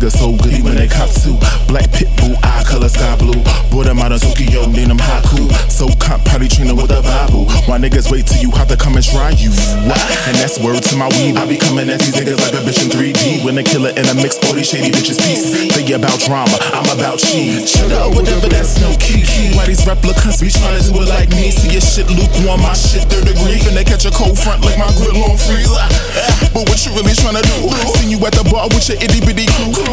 niggas so goody when they cop to. Black pit bull, eye color sky blue. Brought them out of Tokyo, name them Haku. So comp probably training with a Bible. Why niggas wait till you have to come and try you? And that's word to my weed. I be coming at these niggas like a bitch in 3D. When a killer in a mix, all these shady bitches peace. They about drama, I'm about cheese. Shut up, whatever, that's no key. Why these replicants be trying to do it like me? See your shit lukewarm, my shit 3rd degree. Finna catch a cold front like my grill on freeze. But what you really trying to do? Seen you at the bar with your itty bitty crew.